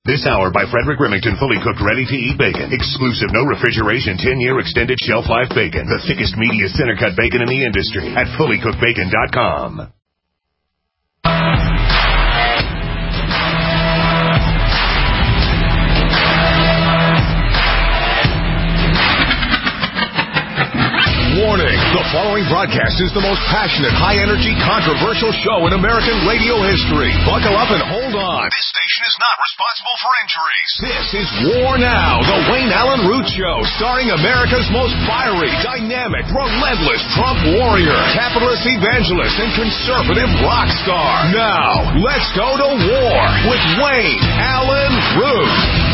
This hour by Frederick Remington, fully cooked, ready-to-eat bacon. Exclusive, no refrigeration, 10-year extended shelf life bacon. The thickest, meatiest center-cut bacon in the industry at fullycookedbacon.com. Warning, the following broadcast is the most passionate, high-energy, controversial show in American radio history. Buckle up and hold on. This station is not responsible for injuries. This is War Now, the Wayne Allen Root Show, starring America's most fiery, dynamic, relentless Trump warrior, capitalist evangelist, and conservative rock star. Now, let's go to war with Wayne Allen Root.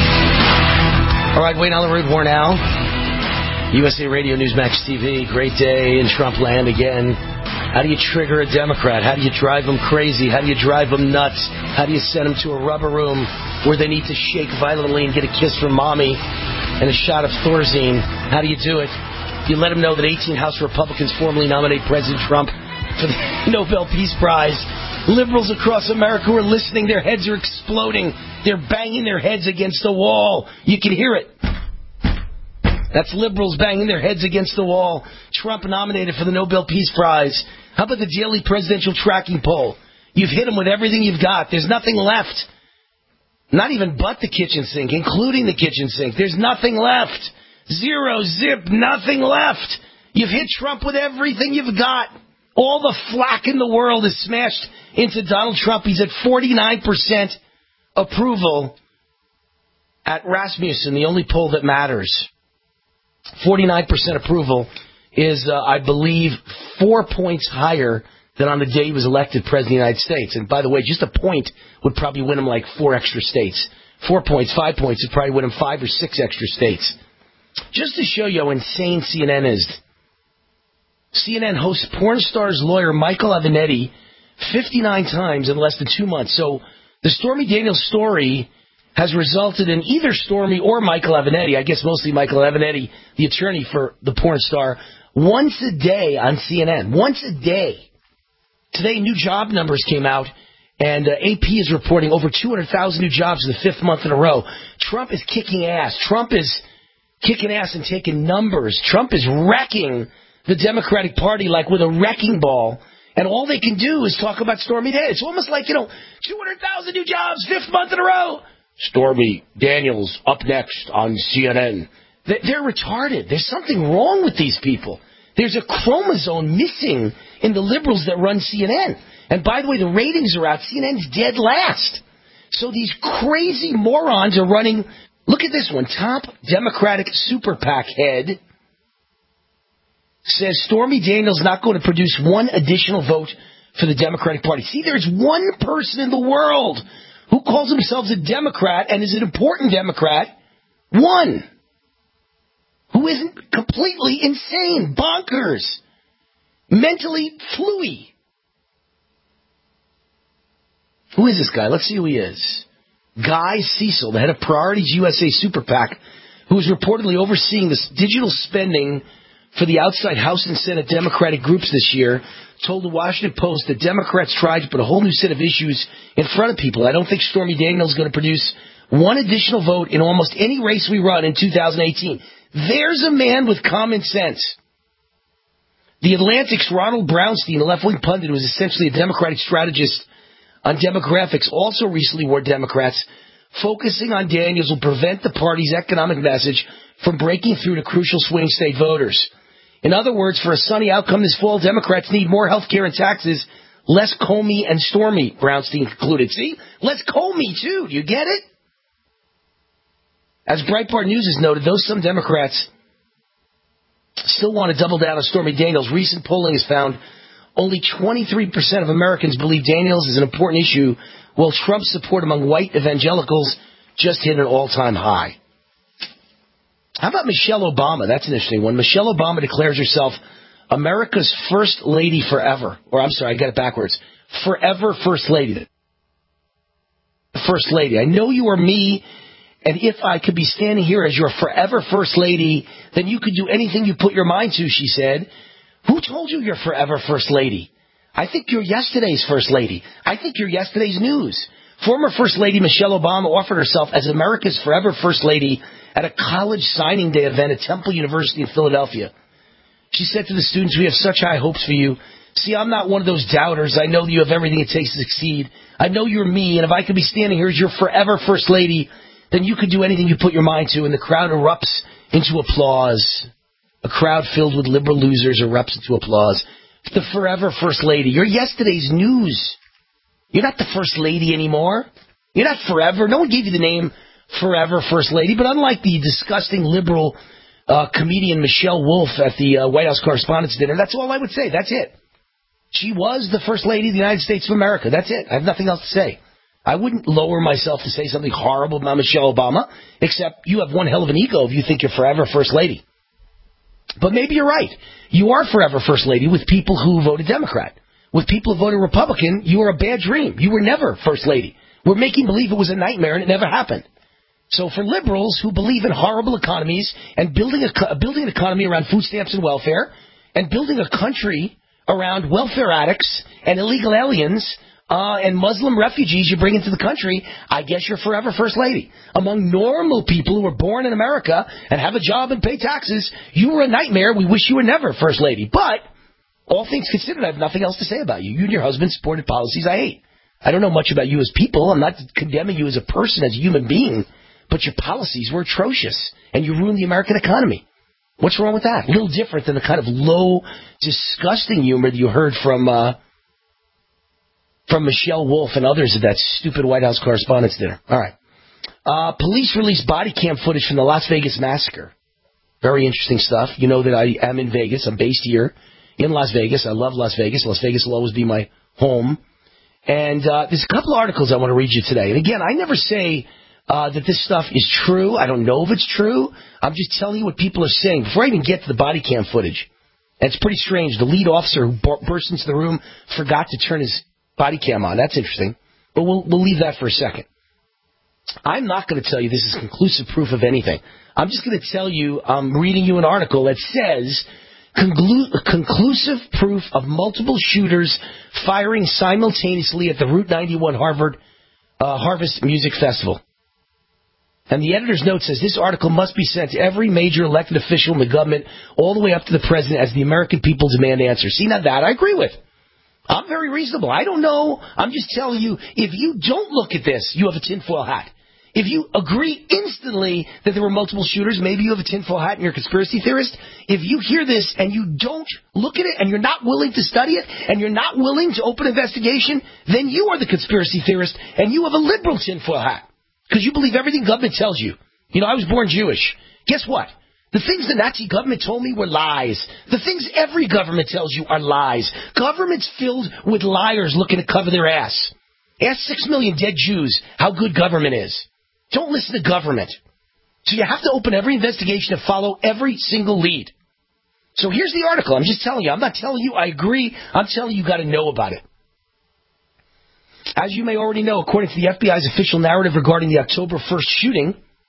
All right, Wayne Allen Root, War Now. USA Radio, Newsmax TV, great day in Trump land again. How do you trigger a Democrat? How do you drive them crazy? How do you drive them nuts? How do you send them to a rubber room where they need to shake violently and get a kiss from mommy and a shot of Thorazine? How do you do it? You let them know that 18 House Republicans formally nominate President Trump for the Nobel Peace Prize. Liberals across America who are listening, their heads are exploding. They're banging their heads against the wall. You can hear it. That's liberals banging their heads against the wall. Trump nominated for the Nobel Peace Prize. How about the daily presidential tracking poll? You've hit him with everything you've got. There's nothing left. Not even but the kitchen sink, including the kitchen sink. There's nothing left. Zero, zip, nothing left. You've hit Trump with everything you've got. All the flack in the world is smashed into Donald Trump. He's at 49% approval at Rasmussen, the only poll that matters. 49% approval is, I believe, 4 points higher than on the day he was elected President of the United States. And by the way, just a point would probably win him like 4 extra states. 4 points, 5 points would probably win him 5 or 6 extra states. Just to show you how insane CNN is, CNN hosts porn star's lawyer Michael Avenatti 59 times in less than 2 months. So the Stormy Daniels story has resulted in either Stormy or Michael Avenatti, I guess mostly Michael Avenatti, the attorney for the porn star, once a day on CNN. Once a day. Today, new job numbers came out, and AP is reporting over 200,000 new jobs in the 5th month in a row. Trump is kicking ass. Trump is kicking ass and taking numbers. Trump is wrecking the Democratic Party like with a wrecking ball. And all they can do is talk about Stormy Daniels. It's almost like, 200,000 new jobs, 5th month in a row. Stormy Daniels up next on CNN. They're retarded. There's something wrong with these people. There's a chromosome missing in the liberals that run CNN. And by the way, the ratings are out. CNN's dead last. So these crazy morons are running. Look at this one. Top Democratic super PAC head says Stormy Daniels not going to produce one additional vote for the Democratic Party. See, there's one person in the world who calls themselves a Democrat and is an important Democrat. One. Who isn't completely insane, bonkers, mentally fluey. Who is this guy? Let's see who he is. Guy Cecil, the head of Priorities USA Super PAC, who is reportedly overseeing this digital spending for the outside House and Senate Democratic groups this year, told the Washington Post that Democrats tried to put a whole new set of issues in front of people. I don't think Stormy Daniels is going to produce one additional vote in almost any race we run in 2018. There's a man with common sense. The Atlantic's Ronald Brownstein, a left-wing pundit who was essentially a Democratic strategist on demographics, also recently warned Democrats focusing on Daniels will prevent the party's economic message from breaking through to crucial swing state voters. In other words, for a sunny outcome this fall, Democrats need more health care and taxes, less Comey and Stormy, Brownstein concluded. See? Less Comey, too. Do you get it? As Breitbart News has noted, though some Democrats still want to double down on Stormy Daniels, recent polling has found only 23% of Americans believe Daniels is an important issue, while Trump's support among white evangelicals just hit an all-time high. How about Michelle Obama? That's an interesting one. Michelle Obama declares herself America's first lady forever. Or, I'm sorry, I got it backwards. Forever first lady. First lady. I know you are me, and if I could be standing here as your forever first lady, then you could do anything you put your mind to, she said. Who told you you're forever first lady? I think you're yesterday's first lady. I think you're yesterday's news. Former First Lady Michelle Obama offered herself as America's forever First Lady at a college signing day event at Temple University in Philadelphia. She said to the students, "We have such high hopes for you. See, I'm not one of those doubters. I know that you have everything it takes to succeed. I know you're me, and if I could be standing here as your forever First Lady, then you could do anything you put your mind to." And the crowd erupts into applause. A crowd filled with liberal losers erupts into applause. The forever First Lady. You're yesterday's news. You're not the First Lady anymore. You're not forever. No one gave you the name Forever First Lady, but unlike the disgusting liberal comedian Michelle Wolf at the White House Correspondents' Dinner, that's all I would say. That's it. She was the First Lady of the United States of America. That's it. I have nothing else to say. I wouldn't lower myself to say something horrible about Michelle Obama, except you have one hell of an ego if you think you're forever First Lady. But maybe you're right. You are forever First Lady with people who voted Democrat. With people who voted Republican, you are a bad dream. You were never First Lady. We're making believe it was a nightmare and it never happened. So for liberals who believe in horrible economies and building an economy around food stamps and welfare and building a country around welfare addicts and illegal aliens and Muslim refugees you bring into the country, I guess you're forever First Lady. Among normal people who were born in America and have a job and pay taxes, you were a nightmare. We wish you were never First Lady. But all things considered, I have nothing else to say about you. You and your husband supported policies I hate. I don't know much about you as people. I'm not condemning you as a person, as a human being. But your policies were atrocious, and you ruined the American economy. What's wrong with that? A little different than the kind of low, disgusting humor that you heard from Michelle Wolf and others at that stupid White House Correspondents' Dinner. All right. Police released body cam footage from the Las Vegas massacre. Very interesting stuff. You know that I am in Vegas. I'm based here in Las Vegas. I love Las Vegas. Las Vegas will always be my home. And there's a couple articles I want to read you today. And again, I never say that this stuff is true. I don't know if it's true. I'm just telling you what people are saying. Before I even get to the body cam footage, and it's pretty strange. The lead officer who burst into the room forgot to turn his body cam on. That's interesting. But we'll leave that for a second. I'm not going to tell you this is conclusive proof of anything. I'm just going to tell you I'm reading you an article that says conclusive proof of multiple shooters firing simultaneously at the Route 91 Harvest Music Festival. And the editor's note says this article must be sent to every major elected official in the government all the way up to the president as the American people demand answers. See, now that I agree with. I'm very reasonable. I don't know. I'm just telling you, if you don't look at this, you have a tinfoil hat. If you agree instantly that there were multiple shooters, maybe you have a tinfoil hat and you're a conspiracy theorist. If you hear this and you don't look at it and you're not willing to study it and you're not willing to open investigation, then you are the conspiracy theorist and you have a liberal tinfoil hat. Because you believe everything government tells you. You know, I was born Jewish. Guess what? The things the Nazi government told me were lies. The things every government tells you are lies. Government's filled with liars looking to cover their ass. Ask 6 million dead Jews how good government is. Don't listen to government. So you have to open every investigation and follow every single lead. So here's the article. I'm just telling you. I'm not telling you I agree. I'm telling you got to know about it. As you may already know, according to the FBI's official narrative regarding the October 1st shooting,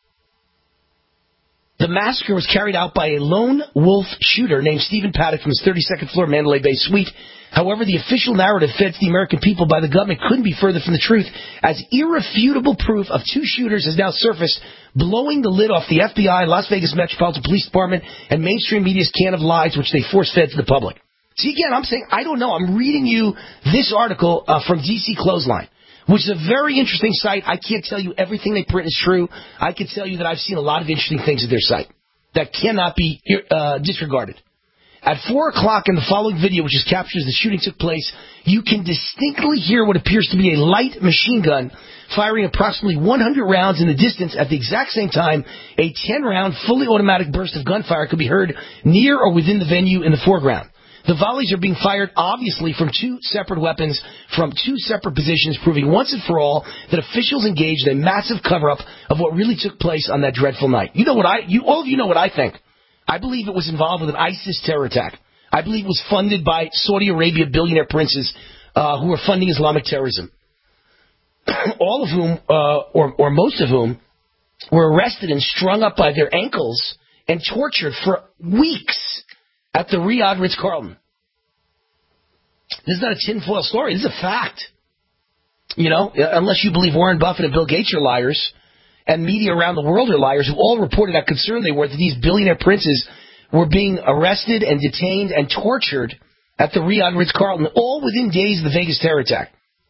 the massacre was carried out by a lone wolf shooter named Stephen Paddock from his 32nd floor Mandalay Bay suite. However, the official narrative fed to the American people by the government couldn't be further from the truth, as irrefutable proof of two shooters has now surfaced, blowing the lid off the FBI, Las Vegas Metropolitan Police Department, and mainstream media's can of lies which they force-fed to the public. See, again, I'm saying, I don't know. I'm reading you this article from DC Clothesline, which is a very interesting site. I can't tell you everything they print is true. I can tell you that I've seen a lot of interesting things at their site that cannot be disregarded. At 4 o'clock in the following video, which captures the shooting took place, you can distinctly hear what appears to be a light machine gun firing approximately 100 rounds in the distance. At the exact same time, a 10-round, fully automatic burst of gunfire could be heard near or within the venue in the foreground. The volleys are being fired, obviously, from two separate weapons, from two separate positions, proving once and for all that officials engaged in a massive cover-up of what really took place on that dreadful night. All of you know what I think. I believe it was involved with an ISIS terror attack. I believe it was funded by Saudi Arabia billionaire princes who were funding Islamic terrorism. All of whom, or most of whom, were arrested and strung up by their ankles and tortured for weeks at the Riyadh Ritz-Carlton. This is not a tinfoil story. This is a fact. You know, unless you believe Warren Buffett and Bill Gates are liars, and media around the world are liars, who all reported how concerned they were that these billionaire princes were being arrested and detained and tortured at the Riyadh Ritz-Carlton, all within days of the Vegas terror attack.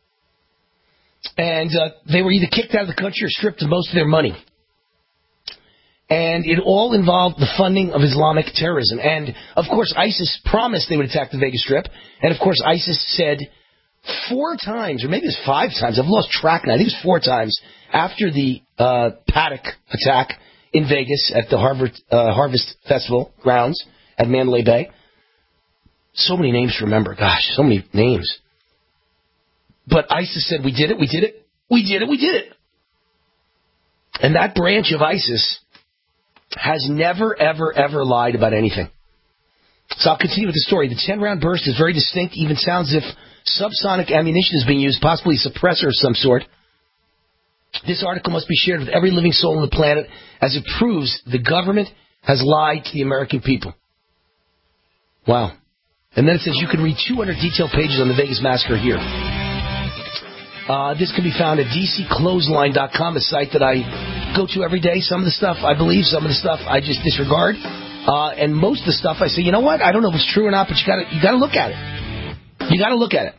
And they were either kicked out of the country or stripped of most of their money. And it all involved the funding of Islamic terrorism. And, of course, ISIS promised they would attack the Vegas Strip. And, of course, ISIS said 4 times, or maybe it was 5 times, I've lost track now, I think it was 4 times, after the Paddock attack in Vegas at the Harvest Festival grounds at Mandalay Bay. So many names to remember. Gosh, so many names. But ISIS said, we did it, we did it, we did it, we did it. And that branch of ISIS has never, ever, ever lied about anything. So I'll continue with the story. The 10-round burst is very distinct, even sounds as if subsonic ammunition is being used, possibly a suppressor of some sort. This article must be shared with every living soul on the planet, as it proves the government has lied to the American people. Wow. And then it says you can read 200 detailed pages on the Vegas massacre here. This can be found at dcclothesline.com, a site that I go to every day. Some of the stuff I believe, some of the stuff I just disregard. And most of the stuff I say, you know what? I don't know if it's true or not, but you gotta look at it. You gotta look at it.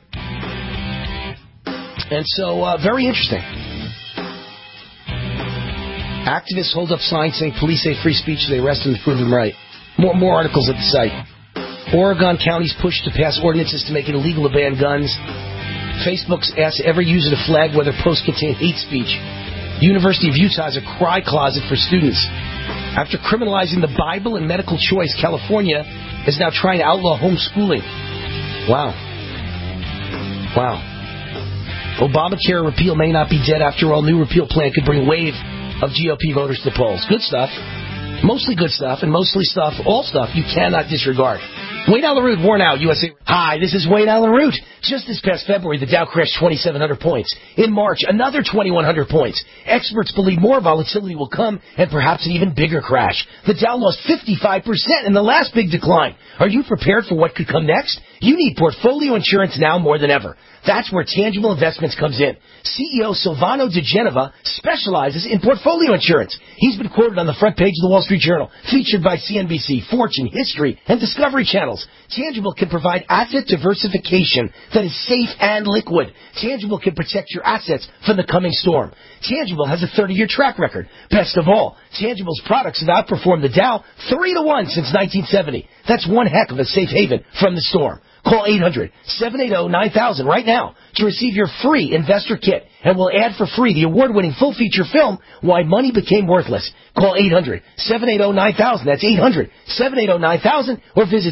And so, very interesting. Activists hold up signs saying police say free speech, so they arrest him to prove him right. More articles at the site. Oregon county's push to pass ordinances to make it illegal to ban guns. Facebook's asked every user to flag whether posts contain hate speech. The University of Utah has a cry closet for students. After criminalizing the Bible and medical choice, California is now trying to outlaw homeschooling. Wow. Obamacare repeal may not be dead after all. New repeal plan could bring a wave of GOP voters to the polls. Good stuff. Mostly good stuff, and mostly stuff, all stuff you cannot disregard. Wayne Allen Root, War Now, USA. Hi, this is Wayne Allen Root. Just this past February, the Dow crashed 2,700 points. In March, another 2,100 points. Experts believe more volatility will come, and perhaps an even bigger crash. The Dow lost 55% in the last big decline. Are you prepared for what could come next? You need portfolio insurance now more than ever. That's where Tangible Investments comes in. CEO Silvano De Genova specializes in portfolio insurance. He's been quoted on the front page of the Wall Street Journal, featured by CNBC, Fortune, History, and Discovery Channels. Tangible can provide asset diversification that is safe and liquid. Tangible can protect your assets from the coming storm. Tangible has a 30-year track record. Best of all, Tangible's products have outperformed the Dow 3-1 since 1970. That's one heck of a safe haven from the storm. Call 800-780-9000 right now to receive your free investor kit, and we'll add for free the award-winning full-feature film, Why Money Became Worthless. Call 800-780-9000. That's 800-780-9000, or visit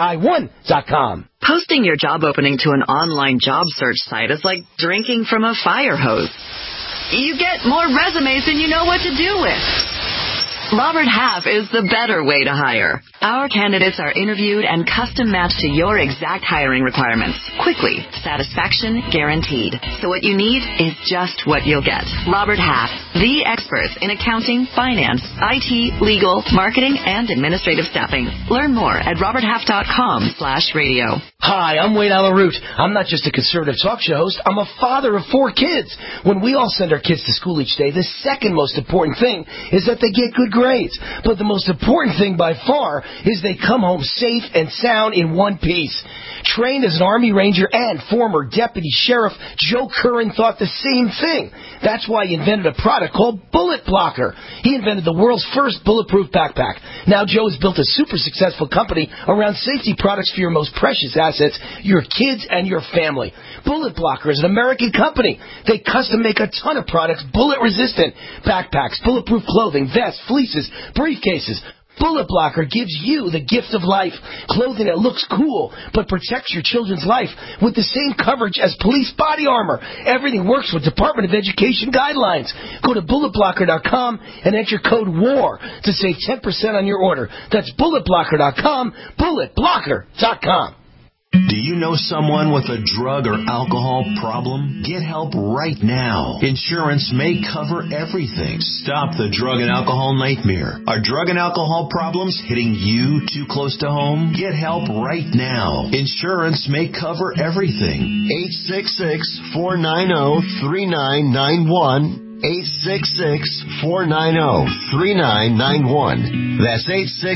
TII1.com. Posting your job opening to an online job search site is like drinking from a fire hose. You get more resumes than you know what to do with. Robert Half is the better way to hire. Our candidates are interviewed and custom matched to your exact hiring requirements. Quickly, satisfaction guaranteed. So what you need is just what you'll get. Robert Half, the experts in accounting, finance, IT, legal, marketing, and administrative staffing. Learn more at roberthalf.com/radio. Hi, I'm Wayne Allen Root. I'm not just a conservative talk show host. I'm a father of 4 kids. When we all send our kids to school each day, the second most important thing is that they get good grades. But the most important thing by far is they come home safe and sound in one piece. Trained as an Army Ranger and former Deputy Sheriff, Joe Curran thought the same thing. That's why he invented a product called Bullet Blocker. He invented the world's first bulletproof backpack. Now Joe has built a super successful company around safety products for your most precious assets, your kids and your family. Bullet Blocker is an American company. They custom make a ton of products bullet resistant. Backpacks, bulletproof clothing, vests, fleeces, briefcases. Bullet Blocker gives you the gift of life. Clothing that looks cool, but protects your children's life with the same coverage as police body armor. Everything works with Department of Education guidelines. Go to bulletblocker.com and enter code WAR to save 10% on your order. That's bulletblocker.com, bulletblocker.com. Do you know someone with a drug or alcohol problem? Get help right now. Insurance may cover everything. Stop the drug and alcohol nightmare. Are drug and alcohol problems hitting you too close to home? Get help right now. Insurance may cover everything. 866-490-3991. 866-490-3991. That's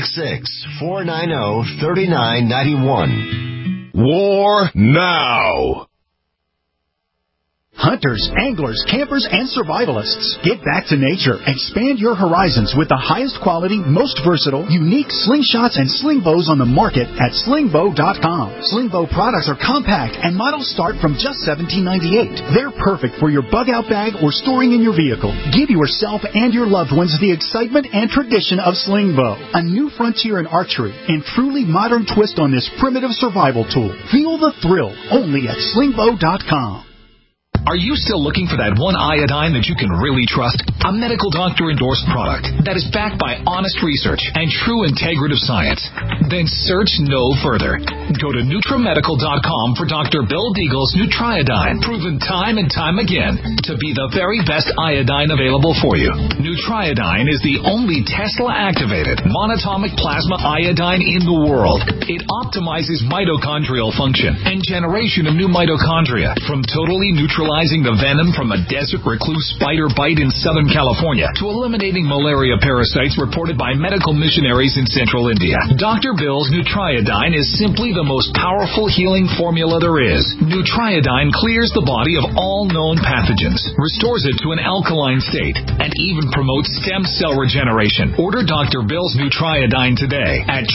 866-490-3991. War now. Hunters, anglers, campers, and survivalists, get back to nature. Expand your horizons with the highest quality, most versatile, unique slingshots and sling bows on the market at slingbow.com. Slingbow products are compact and models start from just $17.98. They're perfect for your bug-out bag or storing in your vehicle. Give yourself and your loved ones the excitement and tradition of Slingbow, a new frontier in archery and truly modern twist on this primitive survival tool. Feel the thrill only at slingbow.com. Are you still looking for that one iodine that you can really trust? A medical doctor-endorsed product that is backed by honest research and true integrative science? Then search no further. Go to NutriMedical.com for Dr. Bill Deagle's Nutriodine, proven time and time again to be the very best iodine available for you. Nutriodine is the only Tesla-activated monatomic plasma iodine in the world. It optimizes mitochondrial function and generation of new mitochondria from totally neutralizing the venom from a desert recluse spider bite in Southern California to eliminating malaria parasites reported by medical missionaries in Central India. Dr. Bill's Nutriodine is simply the most powerful healing formula there is. Nutriodine clears the body of all known pathogens, restores it to an alkaline state, and even promotes stem cell regeneration. Order Dr. Bill's Nutriodine today at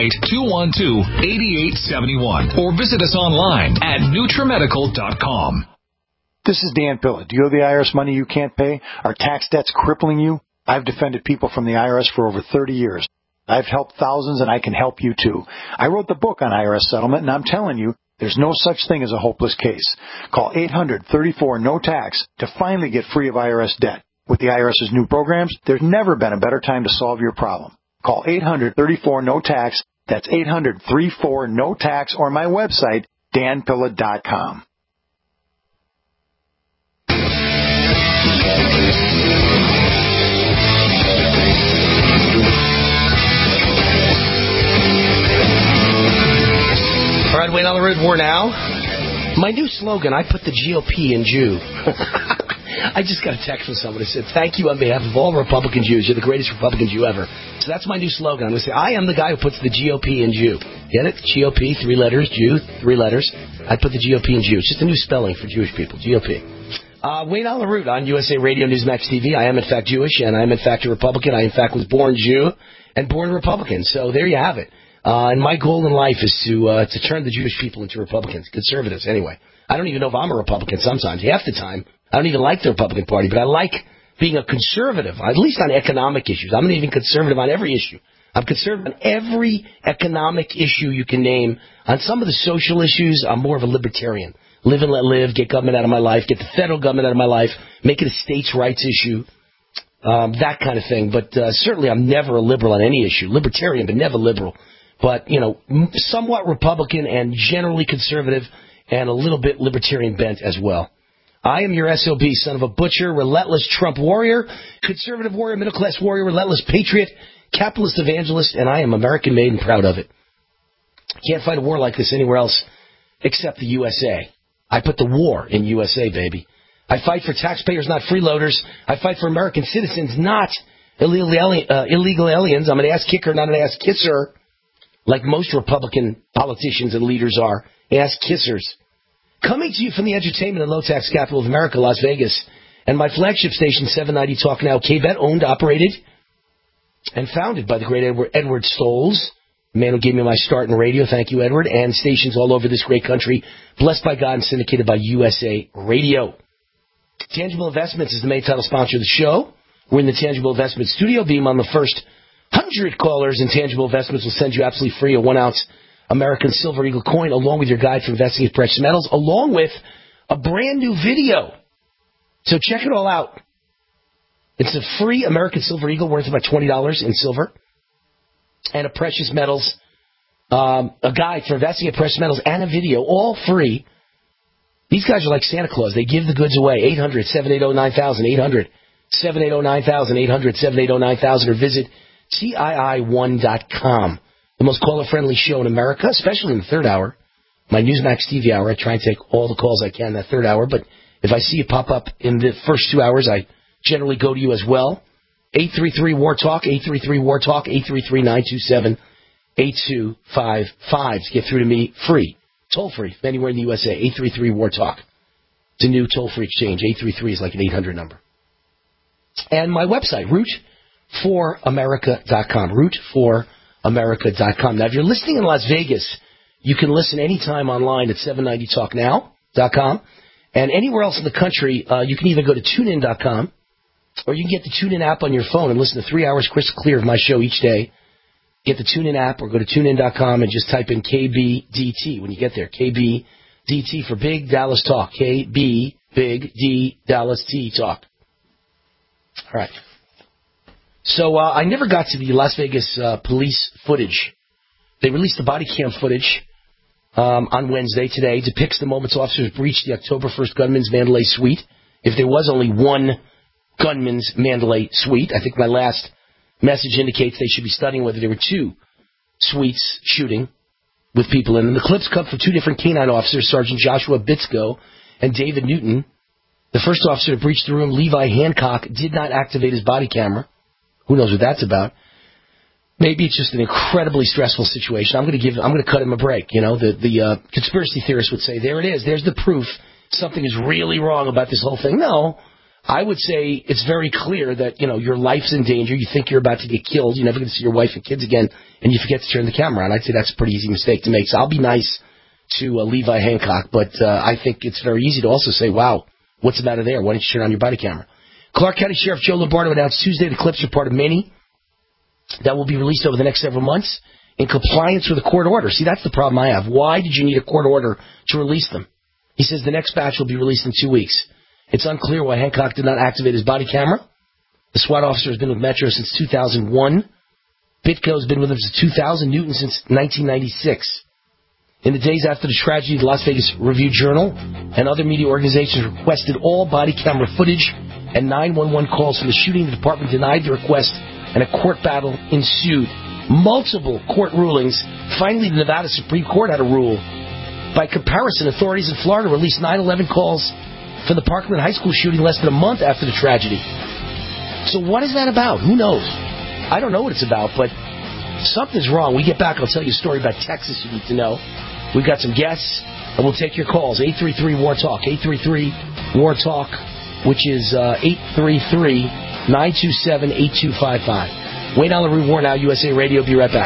888-212-8871 or visit us online at NutriMedical.com. This is Dan Pilla. Do you owe the IRS money you can't pay? Are tax debts crippling you? I've defended people from the IRS for over 30 years. I've helped thousands, and I can help you, too. I wrote the book on IRS settlement, and I'm telling you, there's no such thing as a hopeless case. Call 800-34-NO-TAX to finally get free of IRS debt. With the IRS's new programs, there's never been a better time to solve your problem. Call 800-34-NO-TAX. That's 800-34-NO-TAX, or my website, danpilla.com. All right, Wayne Allyn Root, War Now. My new slogan, I put the GOP in Jew. I just got a text from someone who said, thank you on behalf of all Republican Jews. You're the greatest Republican Jew ever. So that's my new slogan. I'm going to say, I am the guy who puts the GOP in Jew. Get it? GOP, 3 letters, Jew, 3 letters. I put the GOP in Jew. It's just a new spelling for Jewish people, GOP. Wayne Allyn Root on USA Radio Newsmax TV. I am, in fact, Jewish, and I am, in fact, a Republican. I, in fact, was born Jew and born Republican. So there you have it. And my goal in life is to turn the Jewish people into Republicans, conservatives anyway. I don't even know if I'm a Republican sometimes. Half the time, I don't even like the Republican Party, but I like being a conservative, at least on economic issues. I'm not even conservative on every issue. I'm conservative on every economic issue you can name. On some of the social issues, I'm more of a libertarian. Live and let live, get government out of my life, get the federal government out of my life, make it a states' rights issue, that kind of thing. But certainly I'm never a liberal on any issue. Libertarian, but never liberal. But, you know, somewhat Republican and generally conservative and a little bit libertarian bent as well. I am your SOB, son of a butcher, relentless Trump warrior, conservative warrior, middle-class warrior, relentless patriot, capitalist evangelist, and I am American-made and proud of it. Can't fight a war like this anywhere else except the USA. I put the war in USA, baby. I fight for taxpayers, not freeloaders. I fight for American citizens, not illegal aliens. I'm an ass-kicker, not an ass-kisser, like most Republican politicians and leaders are, ass-kissers. Coming to you from the entertainment and low-tax capital of America, Las Vegas, and my flagship station, 790 Talk Now, KBET, owned, operated, and founded by the great Edward Stolz, the man who gave me my start in radio. Thank you, Edward. And stations all over this great country, blessed by God and syndicated by USA Radio. Tangible Investments is the main title sponsor of the show. We're in the Tangible Investments studio. Beam on the first 100 callers, and Tangible Investments will send you absolutely free a 1-ounce American Silver Eagle coin, along with your guide for investing in precious metals, along with a brand new video. So check it all out. It's a free American Silver Eagle worth about $20 in silver, and a precious metals a guide for investing at precious metals, and a video, all free. These guys are like Santa Claus. They give the goods away. 800-780-9000, 800-780-9000, 800-780-9000, or visit CII1.com. The most caller-friendly show in America, especially in the third hour. My Newsmax TV hour, I try and take all the calls I can in that third hour, but if I see it pop up in the first 2 hours, I generally go to you as well. 833-WAR-TALK, 833-WAR-TALK, 833-927-8255 to get through to me free, toll-free, anywhere in the USA, 833-WAR-TALK. It's a new toll-free exchange. 833 is like an 800 number. And my website, root4america.com, root4america.com. Now, if you're listening in Las Vegas, you can listen anytime online at 790talknow.com. And anywhere else in the country, you can either go to tunein.com or you can get the TuneIn app on your phone and listen to 3 hours crystal clear of my show each day. Get the TuneIn app or go to tunein.com and just type in KBDT when you get there. KBDT for Big Dallas Talk. KB, Big D, Dallas T Talk. All right. So I never got to the Las Vegas police footage. They released the body cam footage on Wednesday. Today depicts the moments officers breached the October 1st gunman's Mandalay suite. If there was only one gunman's Mandalay suite, I think my last message indicates they should be studying whether there were two suites shooting with people in them. The clips come from two different canine officers, Sergeant Joshua Bitsko and David Newton. The first officer to breach the room, Levi Hancock, did not activate his body camera. Who knows what that's about? Maybe it's just an incredibly stressful situation. I'm going to cut him a break. You know, the conspiracy theorists would say, there it is. There's the proof. Something is really wrong about this whole thing. No, I would say it's very clear that, you know, your life's in danger. You think you're about to get killed. You're never going to see your wife and kids again, and you forget to turn the camera on. I'd say that's a pretty easy mistake to make. So I'll be nice to Levi Hancock, but I think it's very easy to also say, wow, what's the matter there? Why don't you turn on your body camera? Clark County Sheriff Joe Lombardo announced Tuesday the clips are part of many that will be released over the next several months in compliance with a court order. See, that's the problem I have. Why did you need a court order to release them? He says the next batch will be released in 2 weeks. It's unclear why Hancock did not activate his body camera. The SWAT officer has been with Metro since 2001. Bitko's been with him since 2000. Newton since 1996. In the days after the tragedy, the Las Vegas Review-Journal and other media organizations requested all body camera footage and 911 calls from the shooting. The department denied the request, and a court battle ensued. Multiple court rulings. Finally, the Nevada Supreme Court had a rule. By comparison, authorities in Florida released 911 calls for the Parkland High School shooting less than a month after the tragedy. So what is that about? Who knows? I don't know what it's about, but something's wrong. We get back, I'll tell you a story about Texas you need to know. We've got some guests, and we'll take your calls. 833-WAR-TALK, 833-WAR-TALK, which is 833-927-8255. Wayne Allyn Root, War Now, USA Radio. Be right back.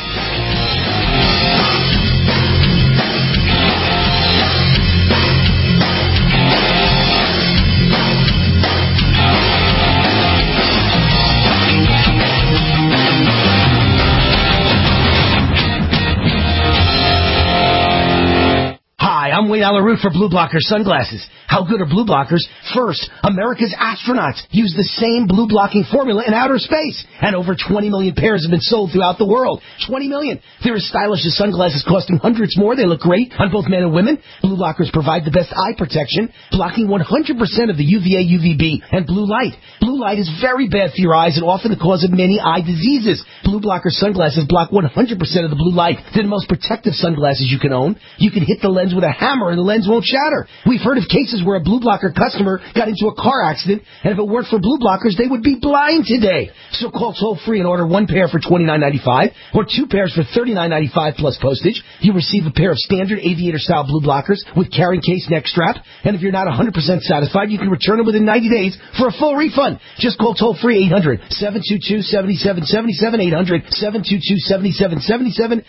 I'm Wayne Allyn Root for Blue Blocker Sunglasses. How good are blue blockers? First, America's astronauts use the same blue blocking formula in outer space, and over 20 million pairs have been sold throughout the world. 20 million. They're as stylish as sunglasses costing hundreds more. They look great on both men and women. Blue blockers provide the best eye protection, blocking 100% of the UVA, UVB, and blue light. Blue light is very bad for your eyes and often the cause of many eye diseases. Blue blocker sunglasses block 100% of the blue light. They're the most protective sunglasses you can own. You can hit the lens with a hammer and the lens won't shatter. We've heard of cases where a blue blocker customer got into a car accident, and if it weren't for blue blockers, they would be blind today. So call toll-free and order one pair for $29.95 or two pairs for $39.95 plus postage. You receive a pair of standard aviator-style blue blockers with carrying case neck strap, and if you're not 100% satisfied, you can return them within 90 days for a full refund. Just call toll-free 800-722-7777, 800-722-7777,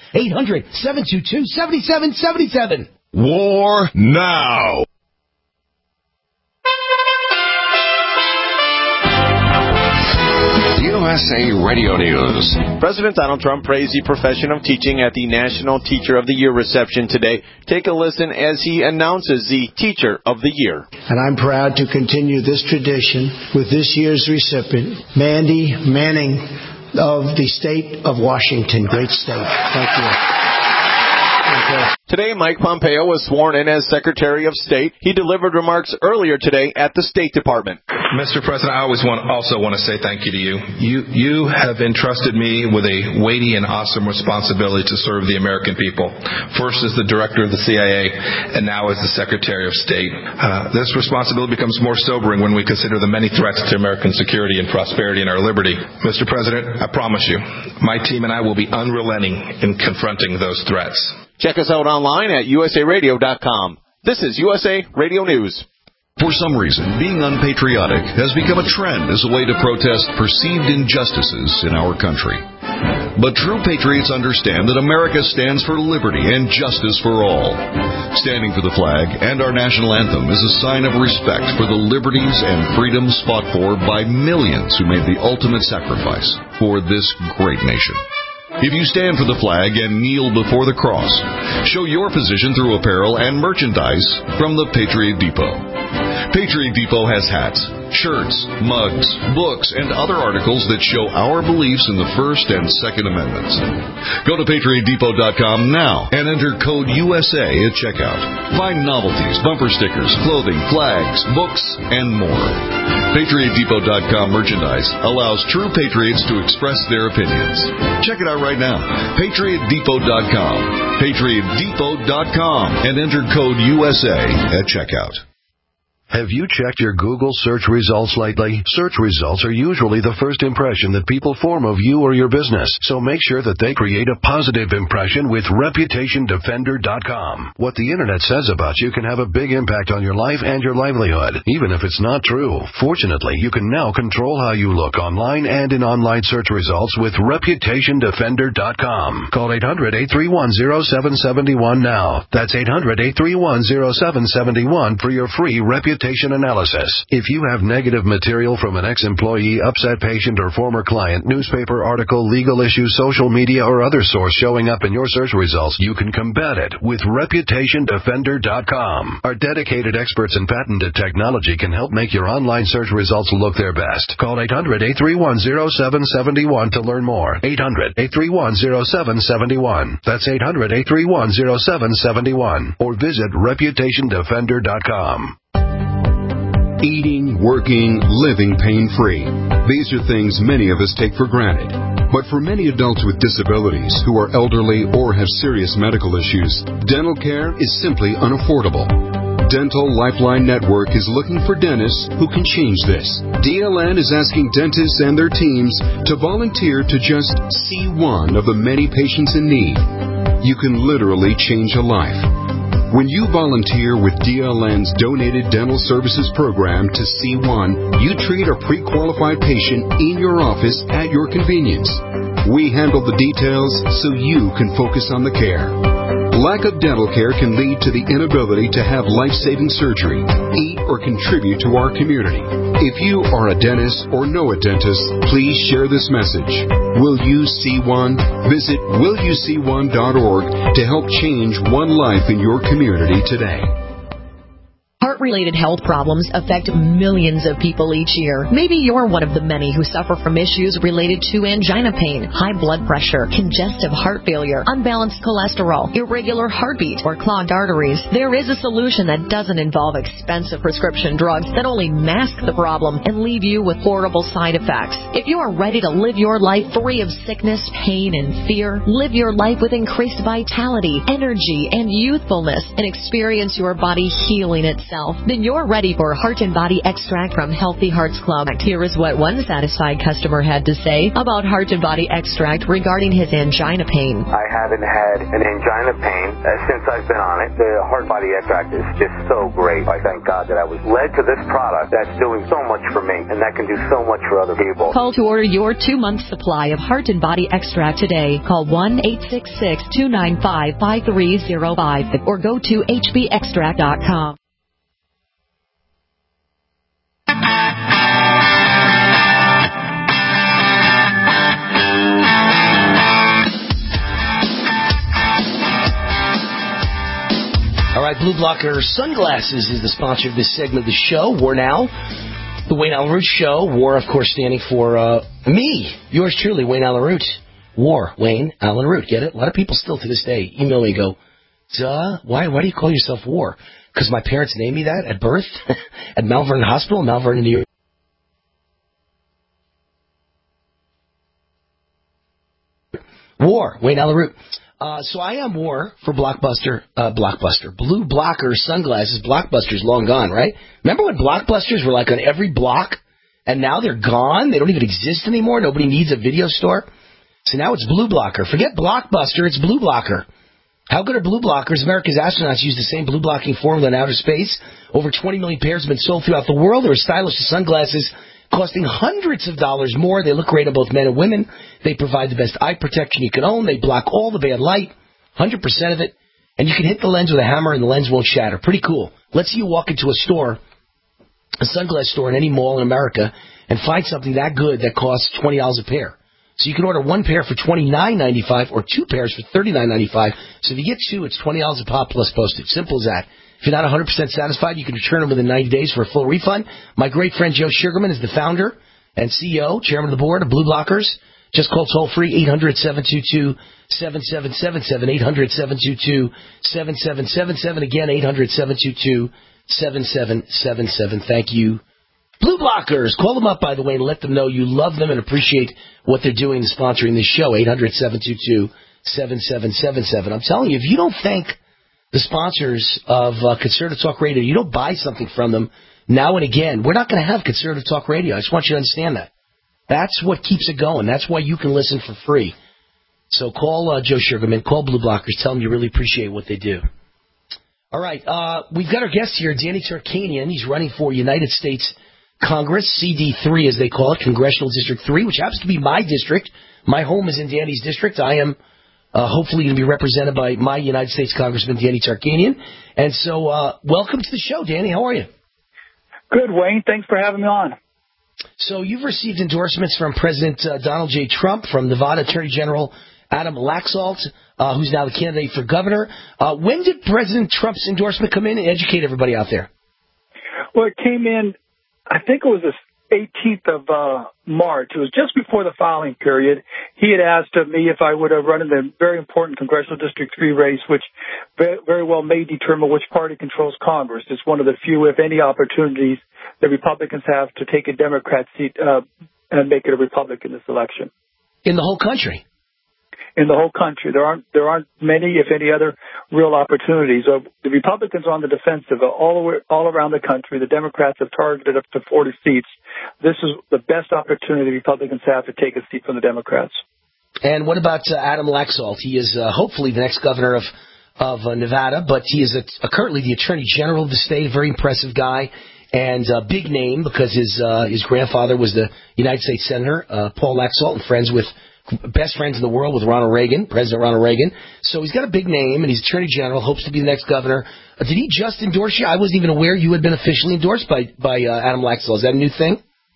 800-722-7777. War Now. USA Radio News. President Donald Trump praised the profession of teaching at the National Teacher of the Year reception today. Take a listen as he announces the Teacher of the Year. And I'm proud to continue this tradition with this year's recipient, Mandy Manning of the state of Washington. Great state. Thank you. Today, Mike Pompeo was sworn in as Secretary of State. He delivered remarks earlier today at the State Department. Mr. President, I also want to say thank you to you. You have entrusted me with a weighty and awesome responsibility to serve the American people. First as the Director of the CIA, and now as the Secretary of State. This responsibility becomes more sobering when we consider the many threats to American security and prosperity and our liberty. Mr. President, I promise you, my team and I will be unrelenting in confronting those threats. Check us out online at usaradio.com. This is USA Radio News. For some reason, being unpatriotic has become a trend as a way to protest perceived injustices in our country. But true patriots understand that America stands for liberty and justice for all. Standing for the flag and our national anthem is a sign of respect for the liberties and freedoms fought for by millions who made the ultimate sacrifice for this great nation. If you stand for the flag and kneel before the cross, show your position through apparel and merchandise from the Patriot Depot. Patriot Depot has hats, shirts, mugs, books, and other articles that show our beliefs in the First and Second Amendments. Go to PatriotDepot.com now and enter code USA at checkout. Find novelties, bumper stickers, clothing, flags, books, and more. PatriotDepot.com merchandise allows true patriots to express their opinions. Check it out right now. PatriotDepot.com. PatriotDepot.com and enter code USA at checkout. Have you checked your Google search results lately? Search results are usually the first impression that people form of you or your business, so make sure that they create a positive impression with ReputationDefender.com. What the Internet says about you can have a big impact on your life and your livelihood, even if it's not true. Fortunately, you can now control how you look online and in online search results with ReputationDefender.com. Call 800-831-0771 now. That's 800-831-0771 for your free reputation analysis. If you have negative material from an ex-employee, upset patient, or former client, newspaper article, legal issue, social media, or other source showing up in your search results, you can combat it with ReputationDefender.com. Our dedicated experts in patented technology can help make your online search results look their best. Call 800-831-0771 to learn more. 800-831-0771. That's 800-831-0771. Or visit ReputationDefender.com. Eating, working, living pain-free. These are things many of us take for granted. But for many adults with disabilities who are elderly or have serious medical issues, dental care is simply unaffordable. Dental Lifeline Network is looking for dentists who can change this. DLN is asking dentists and their teams to volunteer to just see one of the many patients in need. You can literally change a life. When you volunteer with DLN's Donated Dental Services Program to C1, you treat a pre-qualified patient in your office at your convenience. We handle the details so you can focus on the care. Lack of dental care can lead to the inability to have life-saving surgery, eat, or contribute to our community. If you are a dentist or know a dentist, please share this message. Will you see one? Visit willyouseeone.org to help change one life in your community today. Heart-related health problems affect millions of people each year. Maybe you're one of the many who suffer from issues related to angina pain, high blood pressure, congestive heart failure, unbalanced cholesterol, irregular heartbeat, or clogged arteries. There is a solution that doesn't involve expensive prescription drugs that only mask the problem and leave you with horrible side effects. If you are ready to live your life free of sickness, pain, and fear, live your life with increased vitality, energy, and youthfulness, and experience your body healing itself, then you're ready for Heart and Body Extract from Healthy Hearts Club. Here is what one satisfied customer had to say about Heart and Body Extract regarding his angina pain. I haven't had an angina pain since I've been on it. The Heart Body Extract is just so great. I thank God that I was led to this product that's doing so much for me and that can do so much for other people. Call to order your 2-month supply of Heart and Body Extract today. Call 1-866-295-5305 or go to hbextract.com. All right, Blue Blocker Sunglasses is the sponsor of this segment of the show. We're now The Wayne Allyn Root Show. War, of course, standing for me, yours truly, Wayne Allyn Root. War, Wayne Allyn Root. Get it? A lot of people still to this day email me and go, duh, why do you call yourself War? Because my parents named me that at birth at Mount Vernon Hospital, Mount Vernon, New York. War, Wayne Allyn Root. So I am War for Blockbuster. Blue Blocker sunglasses. Blockbuster's long gone, right? Remember when Blockbusters were like on every block? And now they're gone? They don't even exist anymore? Nobody needs a video store? So now it's Blue Blocker. Forget Blockbuster, it's Blue Blocker. How good are blue blockers? America's astronauts use the same blue blocking formula in outer space. Over 20 million pairs have been sold throughout the world. They're stylish sunglasses costing hundreds of dollars more. They look great on both men and women. They provide the best eye protection you can own. They block all the bad light, 100% of it. And you can hit the lens with a hammer and the lens won't shatter. Pretty cool. Let's see you walk into a store, a sunglass store in any mall in America, and find something that good that costs $20 a pair. So you can order one pair for $29.95 or two pairs for $39.95. So if you get two, it's $20 a pop plus postage. Simple as that. If you're not 100% satisfied, you can return them within 90 days for a full refund. My great friend Joe Sugarman is the founder and CEO, chairman of the board of Blue Blockers. Just call toll-free 800-722-7777, 800-722-7777. Again, 800-722-7777. Thank you. Blue Blockers. Call them up, by the way, and let them know you love them and appreciate what they're doing in sponsoring this show. 800-722-7777. I'm telling you, if you don't thank the sponsors of Conservative Talk Radio, you don't buy something from them now and again, we're not going to have Conservative Talk Radio. I just want you to understand that. That's what keeps it going. That's why you can listen for free. So call Joe Sugarman, call Blue Blockers, tell them you really appreciate what they do. All right, we've got our guest here, Danny Tarkanian. He's running for United States Congress, CD3 as they call it, Congressional District 3, which happens to be my district. My home is in Danny's district. I am hopefully going to be represented by my United States Congressman, Danny Tarkanian. And so welcome to the show, Danny. How are you? Good, Wayne. Thanks for having me on. So you've received endorsements from President Donald J. Trump, from Nevada Attorney General Adam Laxalt, who's now the candidate for governor. When did President Trump's endorsement come in? And educate everybody out there. Well, it came in, I think it was the 18th of March. It was just before the filing period. He had asked me if I would run in the very important Congressional District 3 race, which very well may determine which party controls Congress. It's one of the few, if any, opportunities that Republicans have to take a Democrat seat and make it a Republican this election. In the whole country? In the whole country. There aren't many, if any, other real opportunities. The Republicans are on the defensive all around the country. The Democrats have targeted up to 40 seats. This is the best opportunity the Republicans have to take a seat from the Democrats. And what about Adam Laxalt? He is hopefully the next governor of Nevada, but he is currently the Attorney General of the state, a very impressive guy. And a big name because his grandfather was the United States Senator, Paul Laxalt, and best friends in the world with Ronald Reagan, President Ronald Reagan. So he's got a big name, and he's Attorney General, hopes to be the next governor. Did he just endorse you? I wasn't even aware you had been officially endorsed by Adam Laxalt. Is that a new thing?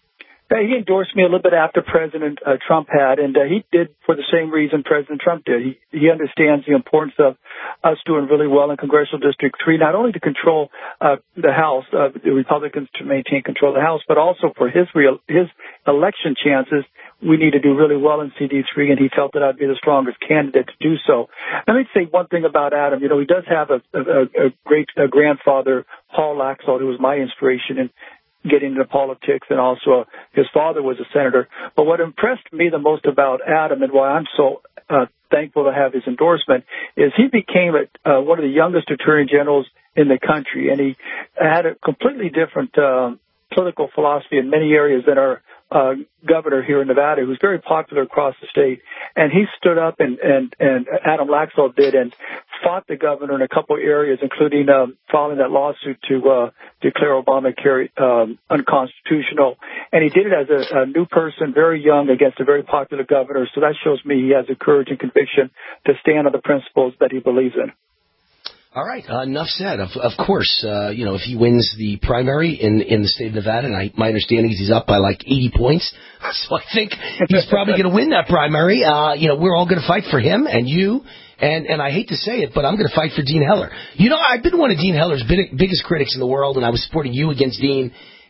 He endorsed me a little bit after President Trump had, and he did for the same reason President Trump did. He understands the importance of us doing really well in Congressional District 3, not only to control the House, the Republicans to maintain control of the House, but also for his election chances. We need to do really well in CD3, and he felt that I'd be the strongest candidate to do so. Let me say one thing about Adam. You know, he does have a great grandfather, Paul Laxalt, who was my inspiration in getting into politics, and also his father was a senator. But what impressed me the most about Adam, and why I'm so thankful to have his endorsement, is he became one of the youngest attorney generals in the country, and he had a completely different political philosophy in many areas than our governor here in Nevada, who's very popular across the state. And he stood up, and Adam Laxalt did, and fought the governor in a couple of areas, including filing that lawsuit to declare Obamacare unconstitutional. And he did it as a new person, very young, against a very popular governor. So that shows me he has the courage and conviction to stand on the principles that he believes in. All right, enough said. Of course, if he wins the primary in the state of Nevada, and my understanding is he's up by like 80 points, so I think he's probably going to win that primary. We're all going to fight for him and you, and I hate to say it, but I'm going to fight for Dean Heller. You know, I've been one of Dean Heller's biggest critics in the world, and I was supporting you against Dean.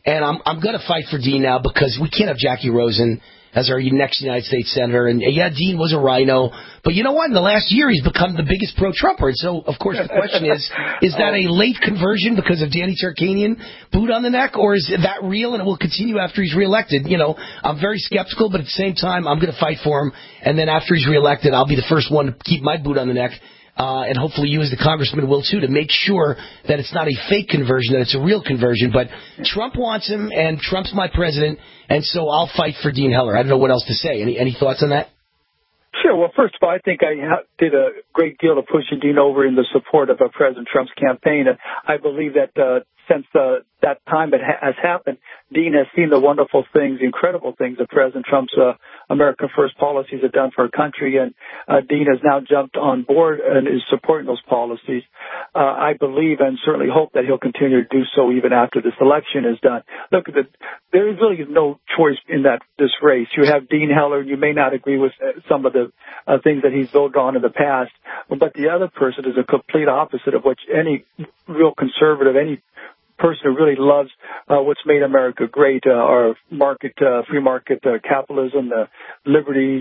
And I'm going to fight for Dean now because we can't have Jackie Rosen as our next United States Senator. And, yeah, Dean was a rhino. But you know what? In the last year, he's become the biggest pro-Trumper. And so, of course, the question is that a late conversion because of Danny Tarkanian, boot on the neck, or is that real and it will continue after he's reelected? You know, I'm very skeptical, but at the same time, I'm going to fight for him. And then after he's reelected, I'll be the first one to keep my boot on the neck. And hopefully you as the congressman will, too, to make sure that it's not a fake conversion, that it's a real conversion. But Trump wants him, and Trump's my president, and so I'll fight for Dean Heller. I don't know what else to say. Any thoughts on that? Sure. Well, first of all, I think I did a great deal of pushing Dean over in the support of President Trump's campaign. And I believe that since that time has happened, Dean has seen the wonderful things, the incredible things that President Trump's America First policies have done for our country. And Dean has now jumped on board and is supporting those policies. I believe and certainly hope that he'll continue to do so even after this election is done. Look, there is really no choice in this race. You have Dean Heller. You may not agree with some of the things that he's voted on in the past, but the other person is a complete opposite of what any real conservative, any person who really loves what's made America great, our market, free market capitalism, the liberties,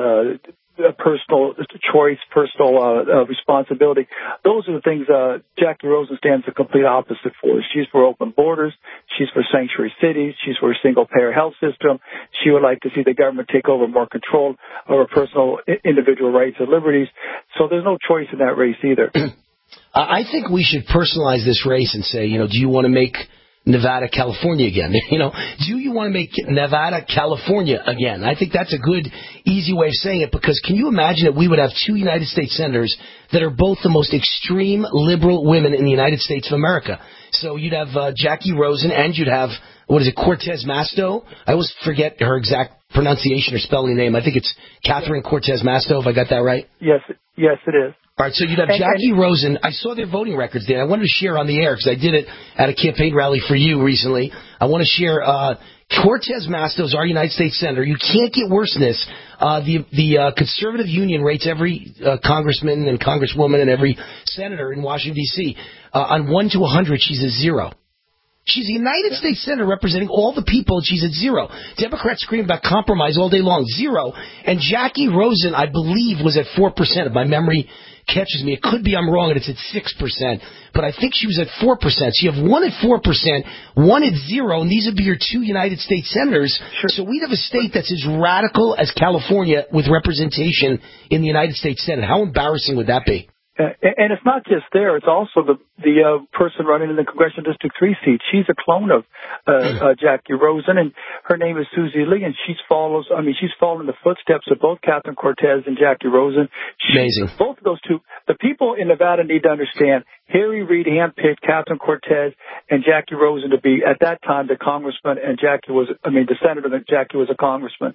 personal choice, personal responsibility. Those are the things Jackie Rosen stands the complete opposite for. She's for open borders. She's for sanctuary cities. She's for a single-payer health system. She would like to see the government take over more control over personal individual rights and liberties. So there's no choice in that race either. I think we should personalize this race and say, do you want to make Nevada, California again? Do you want to make Nevada, California again? I think that's a good, easy way of saying it, because can you imagine that we would have two United States senators that are both the most extreme liberal women in the United States of America? So you'd have Jackie Rosen and you'd have, Cortez Masto? I always forget her exact pronunciation or spelling name. I think it's Catherine Cortez Masto, if I got that right. Yes, it is. All right, so you'd have Jackie Rosen. I saw their voting records, Dan. I wanted to share on the air because I did it at a campaign rally for you recently. I want to share Cortez Masto is our United States Senator. You can't get worse than this. The Conservative Union rates every congressman and congresswoman and every senator in Washington, D.C. On 1 to 100, she's a 0. She's a United States Senator representing all the people, and she's at 0. Democrats scream about compromise all day long, 0. And Jackie Rosen, I believe, was at 4%, if my memory catches me. It could be I'm wrong and it's at 6%, but I think she was at 4%. So you have one at 4%, one at 0, and these would be your two United States senators. Sure. So we'd have a state that's as radical as California with representation in the United States Senate. How embarrassing would that be? And it's not just there. It's also the person running in the Congressional District 3 seat. She's a clone of Jackie Rosen, and her name is Susie Lee, and she's following the footsteps of both Catherine Cortez and Jackie Rosen. Amazing. Both of those two. The people in Nevada need to understand Harry Reid handpicked Catherine Cortez and Jackie Rosen to be, at that time, the congressman, and the senator, and Jackie was a congressman.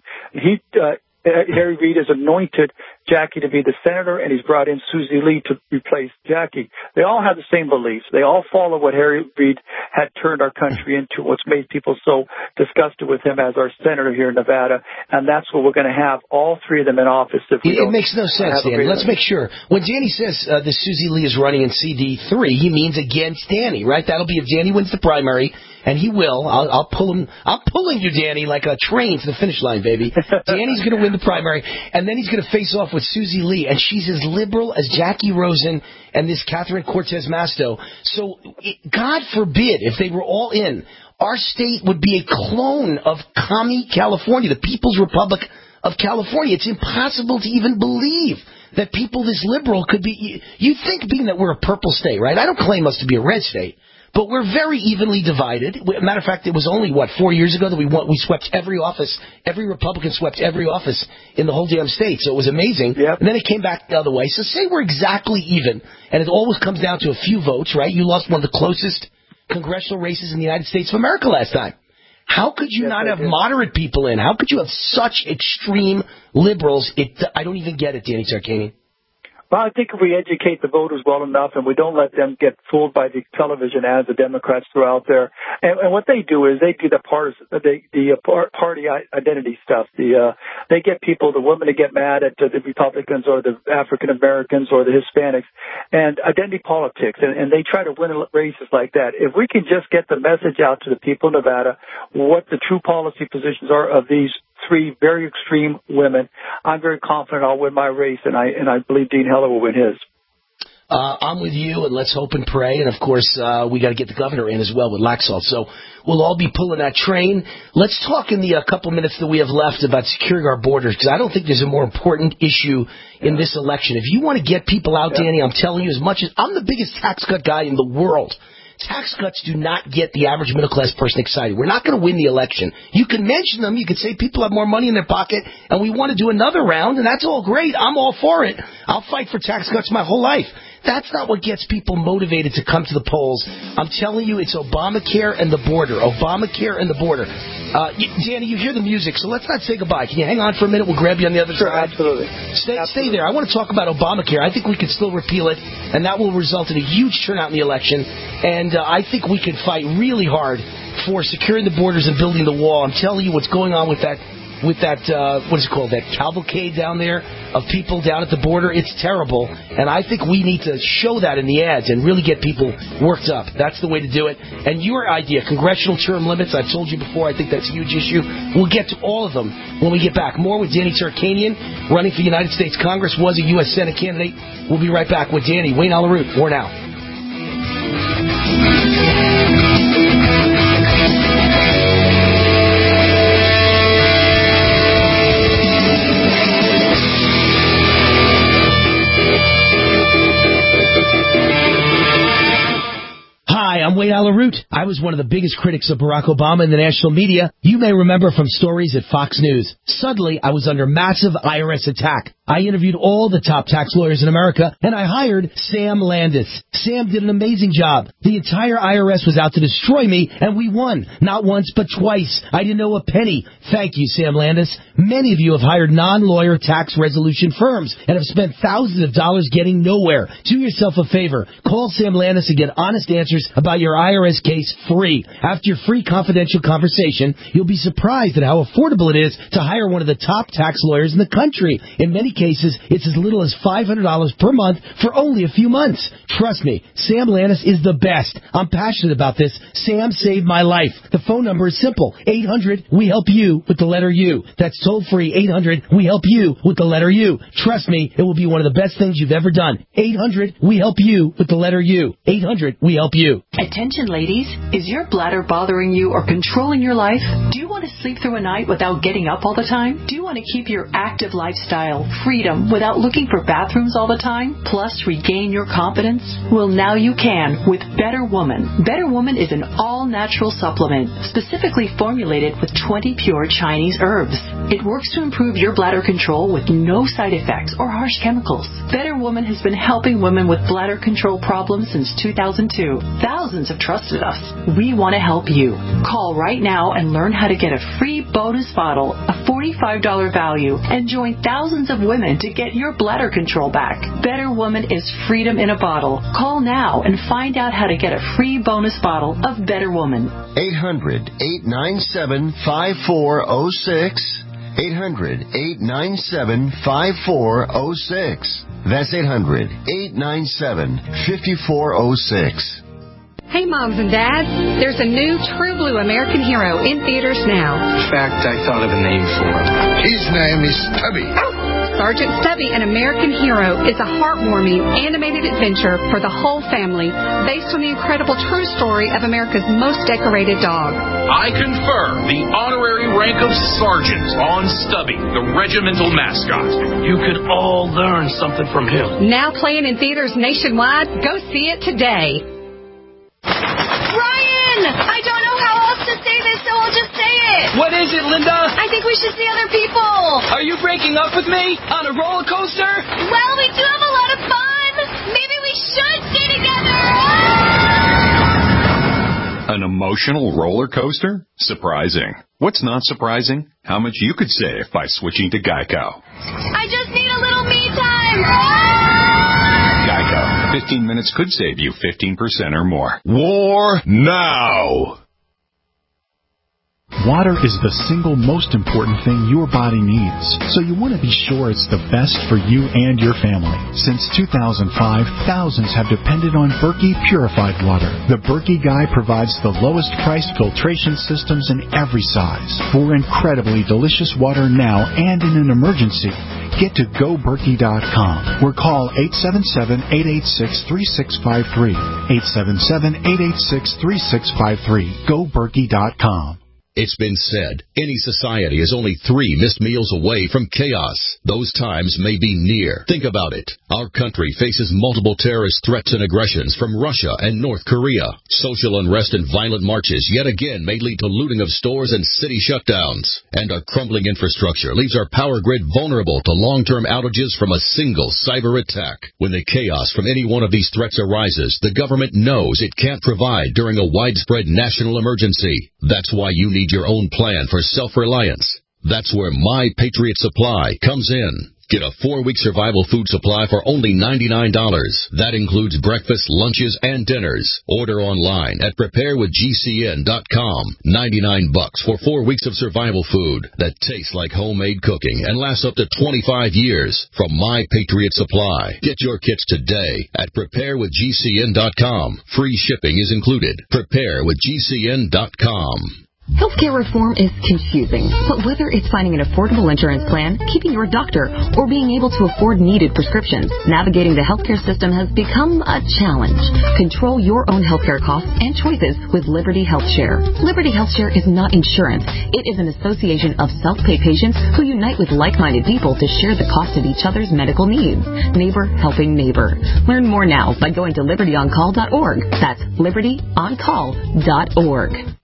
Harry Reid has anointed Jackie to be the senator, and he's brought in Susie Lee to replace Jackie. They all have the same beliefs. They all follow what Harry Reid had turned our country into, what's made people so disgusted with him as our senator here in Nevada, and that's what we're going to have, all three of them in office. It makes no sense, Danny. Let's make sure. When Danny says that Susie Lee is running in CD3, he means against Danny, right? That'll be if Danny wins the primary, and he will. I'll pull him. I'm pulling you, Danny, like a train to the finish line, baby. Danny's going to win the primary, and then he's going to face off with Susie Lee, and she's as liberal as Jackie Rosen and this Catherine Cortez Masto. So, God forbid, if they were all in, our state would be a clone of Commie California, the People's Republic of California. It's impossible to even believe that people this liberal could be. You'd think, being that we're a purple state, right? I don't claim us to be a red state. But we're very evenly divided. Matter of fact, it was only, 4 years ago that we swept every office. Every Republican swept every office in the whole damn state. So it was amazing. Yep. And then it came back the other way. So say we're exactly even, and it always comes down to a few votes, right? You lost one of the closest congressional races in the United States of America last time. How could you not have moderate people in? How could you have such extreme liberals? I don't even get it, Danny Tarkanian. Well, I think if we educate the voters well enough and we don't let them get fooled by the television ads the Democrats throw out there, and what they do is they do the party identity stuff. They get people, the women, to get mad at the Republicans or the African Americans or the Hispanics, and identity politics, and they try to win races like that. If we can just get the message out to the people of Nevada what the true policy positions are of these three very extreme women, I'm very confident I'll win my race, and I believe Dean Heller will win his. I'm with you, and let's hope and pray. And, of course, we got to get the governor in as well with Laxalt. So we'll all be pulling that train. Let's talk in the couple minutes that we have left about securing our borders, because I don't think there's a more important issue in this election. If you want to get people out, Danny, I'm telling you, as much as I'm the biggest tax cut guy in the world, tax cuts do not get the average middle-class person excited. We're not going to win the election. You can mention them. You can say people have more money in their pocket, and we want to do another round, and that's all great. I'm all for it. I'll fight for tax cuts my whole life. That's not what gets people motivated to come to the polls. I'm telling you, it's Obamacare and the border. Obamacare and the border. Danny, you hear the music, so let's not say goodbye. Can you hang on for a minute? We'll grab you on the other side. Absolutely. Stay there. I want to talk about Obamacare. I think we could still repeal it, and that will result in a huge turnout in the election. And I think we could fight really hard for securing the borders and building the wall. I'm telling you what's going on with that what is it called, that cavalcade down there of people down at the border. It's terrible, and I think we need to show that in the ads and really get people worked up. That's the way to do it. And your idea, congressional term limits, I've told you before, I think that's a huge issue. We'll get to all of them when we get back. More with Danny Tarkanian, running for United States Congress, was a U.S. Senate candidate. We'll be right back with Danny. Wayne Allyn Root, more now. Hi, I'm Wayne Allyn Root. I was one of the biggest critics of Barack Obama in the national media. You may remember from stories at Fox News. Suddenly, I was under massive IRS attack. I interviewed all the top tax lawyers in America, and I hired Sam Landis. Sam did an amazing job. The entire IRS was out to destroy me, and we won. Not once, but twice. I didn't owe a penny. Thank you, Sam Landis. Many of you have hired non-lawyer tax resolution firms and have spent thousands of dollars getting nowhere. Do yourself a favor. Call Sam Landis and get honest answers about your IRS case free. After your free confidential conversation, you'll be surprised at how affordable it is to hire one of the top tax lawyers in the country. In many cases, it's as little as $500 per month for only a few months. Trust me, Sam Landis is the best. I'm passionate about this. Sam saved my life. The phone number is simple. 800-WE-HELP-YOU with the letter U. That's toll free. 800-WE-HELP-YOU with the letter U. Trust me, it will be one of the best things you've ever done. 800-WE-HELP-YOU with the letter U. 800-WE-HELP-YOU. Attention, ladies. Is your bladder bothering you or controlling your life? Do you want to sleep through a night without getting up all the time? Do you want to keep your active lifestyle, freedom, without looking for bathrooms all the time, plus regain your confidence? Well, now you can with Better Woman. Better Woman is an all-natural supplement specifically formulated with 20 pure Chinese herbs. It works to improve your bladder control with no side effects or harsh chemicals. Better Woman has been helping women with bladder control problems since 2002. Thousands have trusted us. We want to help you. Call right now and learn how to get a free bonus bottle, a $45 value, and join thousands of women to get your bladder control back. Better Woman is freedom in a bottle. Call now and find out how to get a free bonus bottle of Better Woman. 800-897-5406. 800-897-5406. That's 800-897-5406. Hey, moms and dads, there's a new True Blue American Hero in theaters now. In fact, I thought of a name for him. His name is Stubby. Sergeant Stubby, an American Hero, is a heartwarming animated adventure for the whole family based on the incredible true story of America's most decorated dog. I confer the honorary rank of Sergeant on Stubby, the regimental mascot. You can all learn something from him. Now playing in theaters nationwide. Go see it today. Ryan! I don't know how else to say this, so I'll just say it. What is it, Linda? I think we should see other people. Are you breaking up with me? On a roller coaster? Well, we do have a lot of fun. Maybe we should stay together. An emotional roller coaster? Surprising. What's not surprising? How much you could save by switching to Geico. I just need a little me time. 15 minutes could save you 15% or more. War now! Water is the single most important thing your body needs, so you want to be sure it's the best for you and your family. Since 2005, thousands have depended on Berkey purified water. The Berkey Guy provides the lowest priced filtration systems in every size. For incredibly delicious water now and in an emergency, get to GoBerkey.com or call 877-886-3653. 877-886-3653. GoBerkey.com. It's been said, any society is only 3 missed meals away from chaos. Those times may be near. Think about it. Our country faces multiple terrorist threats and aggressions from Russia and North Korea. Social unrest and violent marches yet again may lead to looting of stores and city shutdowns. And our crumbling infrastructure leaves our power grid vulnerable to long-term outages from a single cyber attack. When the chaos from any one of these threats arises, the government knows it can't provide during a widespread national emergency. That's why you need your own plan for self-reliance. That's where My Patriot Supply comes in. Get a 4-week survival food supply for only $99. That includes breakfast, lunches, and dinners. Order online at preparewithgcn.com. $99 for 4 weeks of survival food that tastes like homemade cooking and lasts up to 25 years from My Patriot Supply. Get your kits today at preparewithgcn.com. Free shipping is included. Preparewithgcn.com. Healthcare reform is confusing, but whether it's finding an affordable insurance plan, keeping your doctor, or being able to afford needed prescriptions, navigating the healthcare system has become a challenge. Control your own healthcare costs and choices with Liberty HealthShare. Liberty HealthShare is not insurance. It is an association of self-pay patients who unite with like-minded people to share the cost of each other's medical needs. Neighbor helping neighbor. Learn more now by going to libertyoncall.org. That's libertyoncall.org.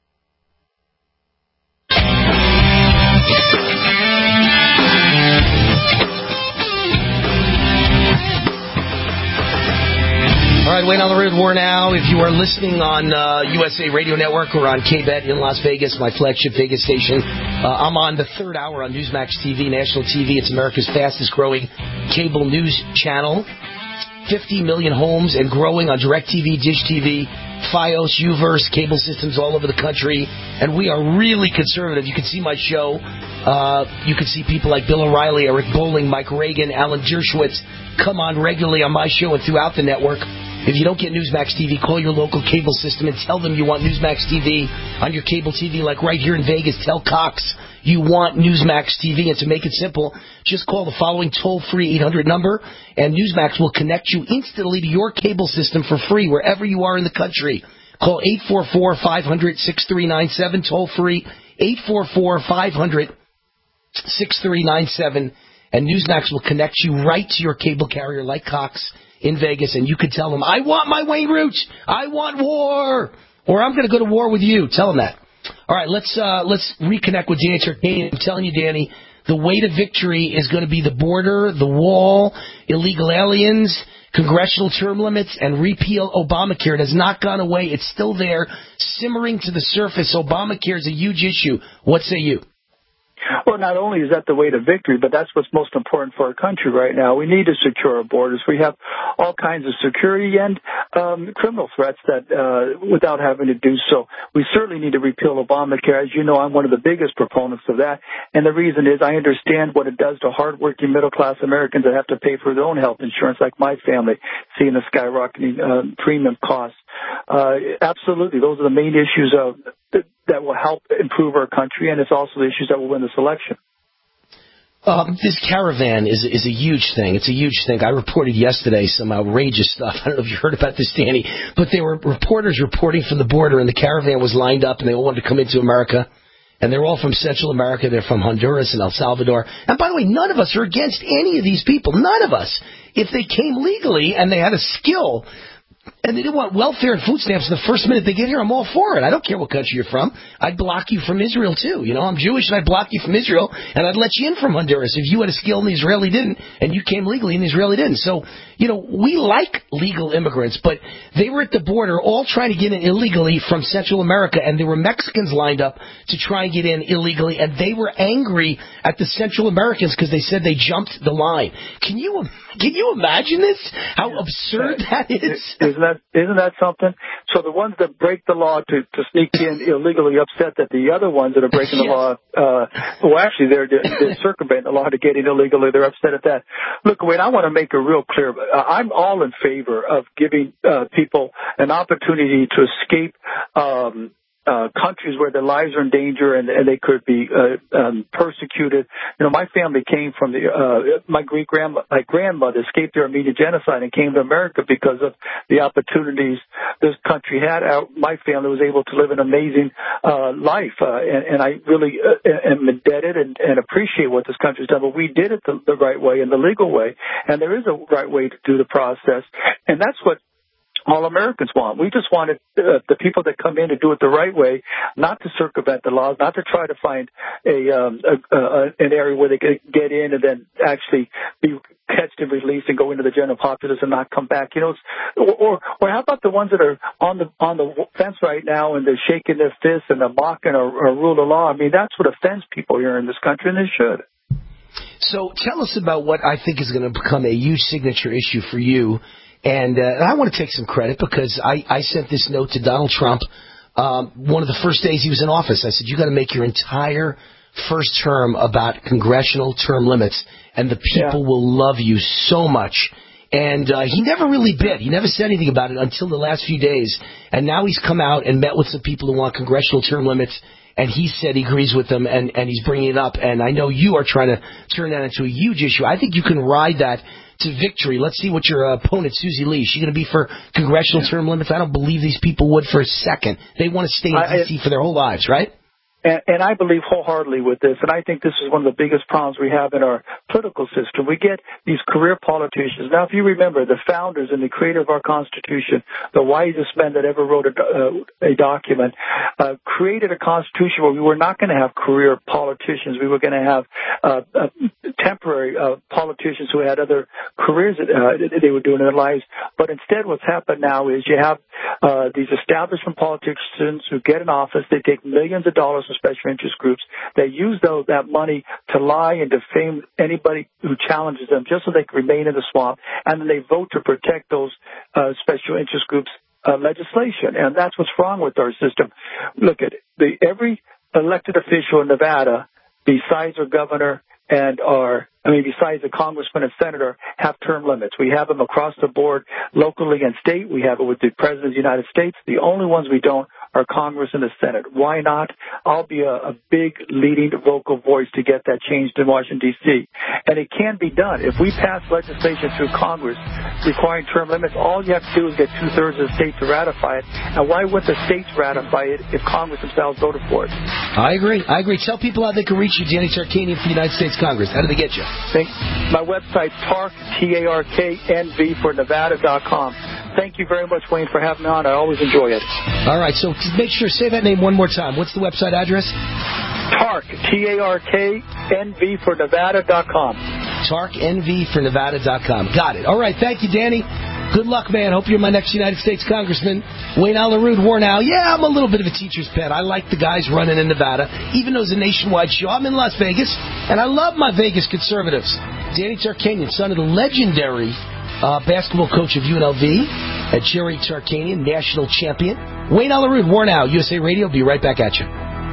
All right, Wayne on the Road War Now. If you are listening on USA Radio Network or on KBET in Las Vegas, my flagship Vegas station, I'm on the 3rd hour on Newsmax TV, national TV. It's America's fastest growing cable news channel. 50 million homes and growing on DirecTV, Dish TV, Fios, Uverse, cable systems all over the country. And we are really conservative. You can see my show. You can see people like Bill O'Reilly, Eric Bolling, Mike Reagan, Alan Dershowitz come on regularly on my show and throughout the network. If you don't get Newsmax TV, call your local cable system and tell them you want Newsmax TV on your cable TV, like right here in Vegas. Tell Cox you want Newsmax TV. And to make it simple, just call the following toll-free 800 number, and Newsmax will connect you instantly to your cable system for free wherever you are in the country. Call 844-500-6397, toll-free, 844-500-6397, and Newsmax will connect you right to your cable carrier like Cox in Vegas, and you can tell them, I want my Wayne Root, I want war, or I'm going to go to war with you. Tell them that. All right, let's reconnect with Danny Turkanian. I'm telling you, Danny, the way to victory is going to be the border, the wall, illegal aliens, congressional term limits, and repeal Obamacare. It has not gone away. It's still there, simmering to the surface. Obamacare is a huge issue. What say you? Well, not only is that the way to victory, but that's what's most important for our country right now. We need to secure our borders. We have all kinds of security and criminal threats that without having to do so. We certainly need to repeal Obamacare. As you know, I'm one of the biggest proponents of that. And the reason is I understand what it does to hardworking middle-class Americans that have to pay for their own health insurance, like my family, seeing the skyrocketing premium costs. Absolutely, those are the main issues that will help improve our country, and it's also the issues that will win this election. This caravan is a huge thing. It's a huge thing. I reported yesterday some outrageous stuff. I don't know if you heard about this, Danny, but there were reporters reporting from the border, and the caravan was lined up, and they all wanted to come into America. And they're all from Central America. They're from Honduras and El Salvador. And by the way, none of us are against any of these people. None of us. If they came legally and they had a skill And they didn't want welfare and food stamps the first minute they get here. I'm all for it. I don't care what country you're from. I'd block you from Israel, too. You know, I'm Jewish, and I'd block you from Israel, and I'd let you in from Honduras if you had a skill and the Israeli didn't, and you came legally and the Israeli didn't. So, you know, we like legal immigrants, but they were at the border all trying to get in illegally from Central America, and there were Mexicans lined up to try and get in illegally, and they were angry at the Central Americans because they said they jumped the line. Can you imagine this? How absurd that is? Isn't that something? So the ones that break the law to sneak in illegally upset that the other ones that are breaking the law, well, actually they're circumventing the law to get in illegally. They're upset at that. Look, Wayne, I want to make it real clear. I'm all in favor of giving people an opportunity to escape countries where their lives are in danger and they could be persecuted. You know, my family came from my grandmother escaped the Armenian genocide and came to America because of the opportunities this country had. My family was able to live an amazing life, and I really am indebted and appreciate what this country's done. But we did it the right way and the legal way, and there is a right way to do the process, and that's what all Americans want. We just wanted the people that come in to do it the right way, not to circumvent the laws, not to try to find an area where they could get in and then actually be catched and released and go into the general populace and not come back. You know, or how about the ones that are on the fence right now and they're shaking their fists and they're mocking our rule of law? I mean, that's what offends people here in this country, and they should. So tell us about what I think is going to become a huge signature issue for you. And I want to take some credit because I sent this note to Donald Trump one of the first days he was in office. I said, you got to make your entire first term about congressional term limits, and the people will love you so much. And he never really bit. He never said anything about it until the last few days. And now he's come out and met with some people who want congressional term limits, and he said he agrees with them, and he's bringing it up. And I know you are trying to turn that into a huge issue. I think you can ride that to victory. Let's see what your opponent, Susie Lee, is she going to be for congressional term limits? I don't believe these people would for a second. They want to stay in D.C. for their whole lives, right? And I believe wholeheartedly with this, and I think this is one of the biggest problems we have in our political system. We get these career politicians. Now, if you remember, the founders and the creator of our Constitution, the wisest men that ever wrote a document, created a Constitution where we were not going to have career politicians. We were going to have temporary politicians who had other careers that they were doing in their lives. But instead, what's happened now is you have these establishment politicians who get in office. They take millions of dollars from special interest groups. They use that money to lie and defame anybody who challenges them just so they can remain in the swamp, and then they vote to protect those special interest groups' legislation. And that's what's wrong with our system. Look at it. Every elected official in Nevada, besides our governor and besides the congressman and senator, have term limits. We have them across the board, locally and state. We have it with the President of the United States. The only ones we don't are Congress and the Senate. Why not? I'll be a big leading vocal voice to get that changed in Washington, D.C. And it can be done. If we pass legislation through Congress requiring term limits, all you have to do is get 2/3 of the states to ratify it. And why wouldn't the states ratify it if Congress themselves voted for it? I agree. Tell people how they can reach you, Danny Tarkanian from the United States Congress. How do they get you? My website, TARK, TARKNV for Nevada.com. Thank you very much, Wayne, for having me on. I always enjoy it. All right, so make sure, say that name one more time. What's the website address? TARK, TARKNV for Nevada.com. TARKNV for Nevada.com. Got it. All right, thank you, Danny. Good luck, man. Hope you're my next United States Congressman. Wayne Allyn-Root, Warnow. Yeah, I'm a little bit of a teacher's pet. I like the guys running in Nevada. Even though it's a nationwide show, I'm in Las Vegas, and I love my Vegas conservatives. Danny Tarkanian, son of the legendary basketball coach of UNLV, Jerry Tarkanian, national champion. Wayne Allyn-Root, Warnow, USA Radio. Be right back at you.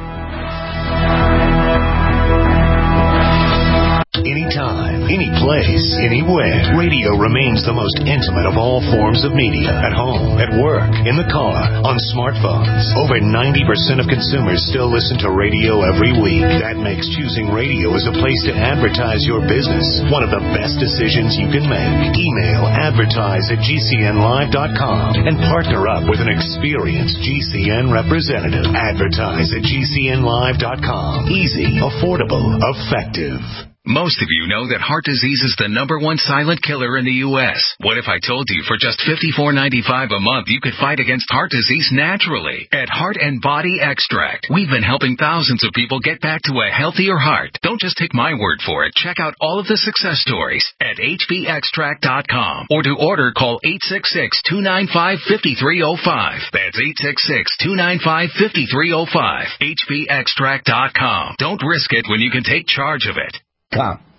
Anytime, any place, anywhere. Radio remains the most intimate of all forms of media. At home, at work, in the car, on smartphones. Over 90% of consumers still listen to radio every week. That makes choosing radio as a place to advertise your business one of the best decisions you can make. Email advertise@gcnlive.com and partner up with an experienced GCN representative. Advertise@gcnlive.com. Easy, affordable, effective. Most of you know that heart disease is the #1 silent killer in the U.S. What if I told you for just $54.95 a month you could fight against heart disease naturally? At Heart and Body Extract, we've been helping thousands of people get back to a healthier heart. Don't just take my word for it. Check out all of the success stories at hbextract.com. Or to order, call 866-295-5305. That's 866-295-5305. hbextract.com. Don't risk it when you can take charge of it. Come.